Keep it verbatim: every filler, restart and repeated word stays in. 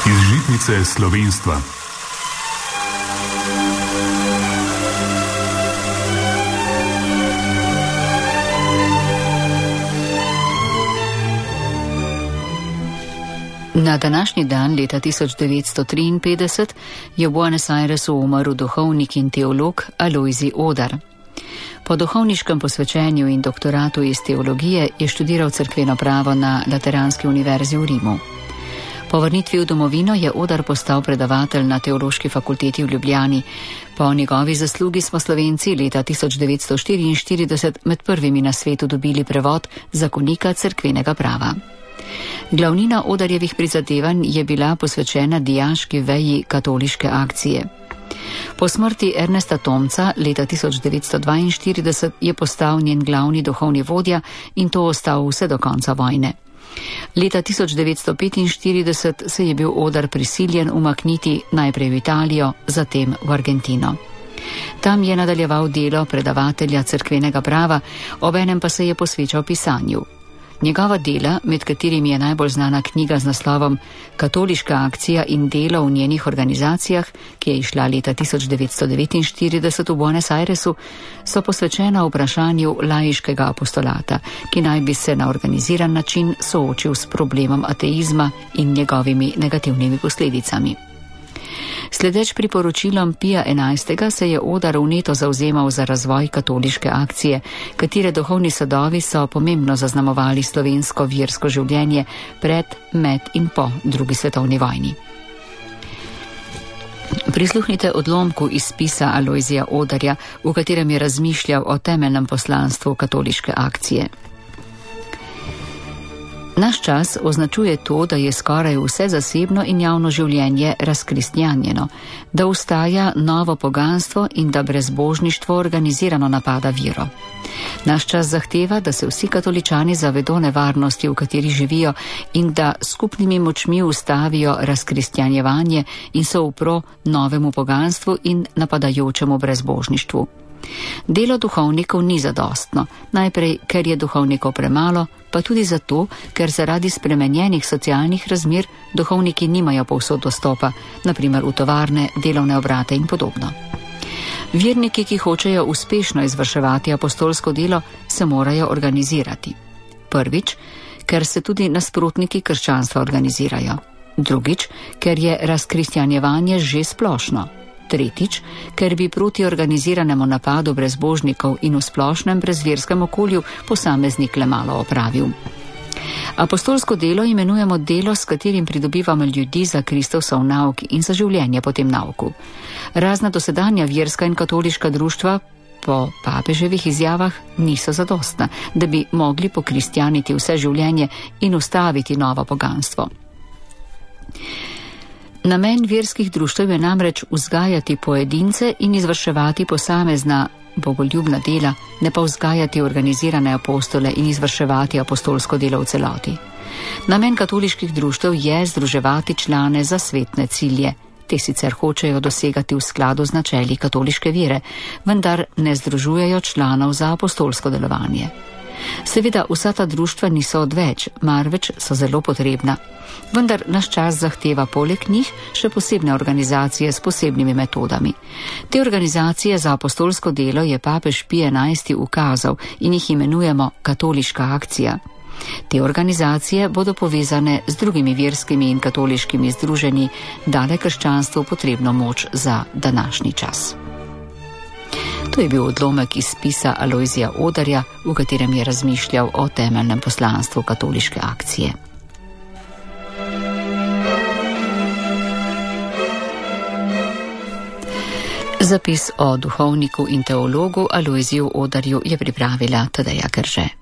Iz žitnice slovenstva. Na današnji dan leta tisoč devetsto triinpetdeset je v Buenos Airesu umrl duhovnik in teolog Alojzij Odar. Po duhovniškem posvečenju in doktoratu iz teologije je študiral cerkveno pravo na Lateranski univerzi v Rimu. Po vrnitvi v domovino je Odar postal predavatelj na Teološki fakulteti v Ljubljani. Po njegovi zaslugi smo Slovenci leta tisoč devetsto štiriinštirideset med prvimi na svetu dobili prevod zakonika cerkvenega prava. Glavnina Odarjevih prizadevanj je bila posvečena dijaški veji katoliške akcije. Po smrti Ernesta Tomca leta tisoč devetsto dvainštirideset je postal njen glavni duhovni vodja in to ostal vse do konca vojne. Leta tisoč devetsto petinštirideset se je bil Odar prisiljen umakniti najprej v Italijo, zatem v Argentino. Tam je nadaljeval delo predavatelja cerkvenega prava, obenem pa se je posvečal pisanju. Njegova dela, med katerimi je najbolj znana knjiga z naslovom Katoliška akcija in delo v njenih organizacijah, ki je izšla leta tisoč devetsto devetinštirideset v Buenos Airesu, so posvečena vprašanju laiškega apostolata, ki naj bi se na organiziran način soočil s problemom ateizma in njegovimi negativnimi posledicami. Sledeč priporočilom Pija enajstega se je Odar vneto zavzemal za razvoj katoliške akcije, katere duhovni sadovi so pomembno zaznamovali slovensko versko življenje pred, med in po drugi svetovni vojni. Prisluhnite odlomku iz spisa Alojzija Odarja, v katerem je razmišljal o temeljnem poslanstvu katoliške akcije. Naš čas označuje to, da je skoraj vse zasebno in javno življenje razkristjanjeno, da ustaja novo poganstvo in da brezbožništvo organizirano napada vero. Naš čas zahteva, da se vsi katoličani zavedo nevarnosti, v kateri živijo, in da skupnimi močmi ustavijo razkristjanjevanje in se upro novemu poganstvu in napadajočemu brezbožništvu. Delo duhovnikov ni zadostno, najprej, ker je duhovnikov premalo, pa tudi zato, ker zaradi spremenjenih socialnih razmer duhovniki nimajo povsod dostopa, naprimer v tovarne, delovne obrate in podobno. Verniki, ki hočejo uspešno izvrševati apostolsko delo, se morajo organizirati. Prvič, ker se tudi nasprotniki krščanstva organizirajo. Drugič, ker je razkristjanjevanje že splošno. Tretjič, ker bi proti organiziranemu napadu brezbožnikov in v splošnem brezverskem okolju posameznik le malo opravil. Apostolsko delo imenujemo delo, s katerim pridobivamo ljudi za Kristusov nauk in za življenje po tem nauku. Razna dosedanja verska in katoliška društva po papeževih izjavah niso zadostna, da bi mogli pokristjaniti vse življenje in ustaviti novo poganstvo. Namen verskih društev je namreč vzgajati pojedince in izvrševati posamezna bogoljubna dela, ne pa vzgajati organizirane apostole in izvrševati apostolsko delo v celoti. Namen katoliških društev je združevati člane za svetne cilje. Te sicer hočejo dosegati v skladu z načeli katoliške vere, vendar ne združujejo članov za apostolsko delovanje. Seveda vsa ta društva niso odveč, marveč so zelo potrebna. Vendar naš čas zahteva poleg njih še posebne organizacije s posebnimi metodami. Te organizacije za apostolsko delo je papež Pij enajsti ukazal in jih imenujemo katoliška akcija. Te organizacije bodo povezane z drugimi verskimi in katoliškimi združenji, dale krščanstvu potrebno moč za današnji čas. To je bil odlomek iz spisa Alojzija Odarja, v katerem je razmišljal o temeljnem poslanstvu katoliške akcije. Zapis o duhovniku in teologu Alojziju Odarju je pripravila Tadeja Krže.